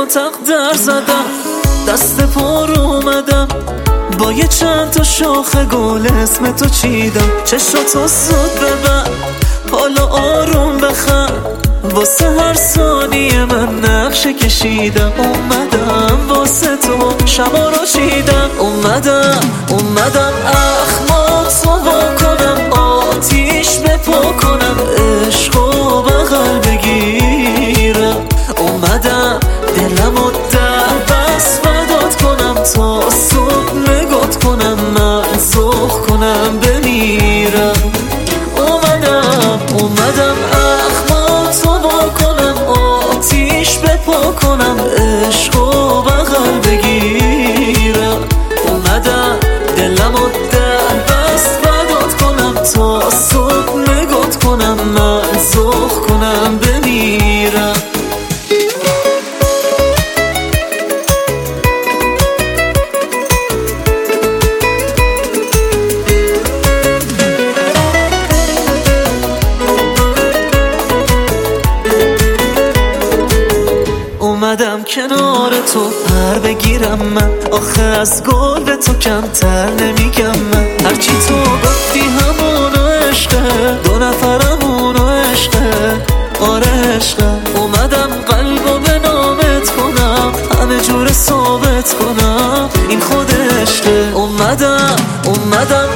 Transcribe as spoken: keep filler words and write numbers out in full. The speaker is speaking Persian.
تو تقدر زدم، دست پر اومدم با یه چند تا شاخه گل اسم تو چیدم. چشاتو زود ببر حالا آروم بخند، واسه هر ثانیه من نقشه کشیدم. اومدم واسه تو شبا رو چیدم، اومدم اومدم اخماتو وا کنم، آتیش بپا کنم، عشقو بغل بگیرم. اومدم دلمو در بس فدات کنم، تا صبح نگات کنم، من زخ کنم بمیرم. اومدم اومدم اخماتو وا کنم، آتیش بپا کنم، عشقو بغل بگیرم. اومدم دلمو در بس فدات کنم، تا صبح نگات کنم، من زخ کنم بمیرم. اومدم کنار تو پر بگیرم من، آخه از گل به تو کمتر نمیگم من. هرچی تو گفتی همونو عشقه، دو نفرمونو عشقه، آره عشقه. اومدم قلبو به نامت کنم، همه جور ثابت کنم این خود عشقه. اومدم اومدم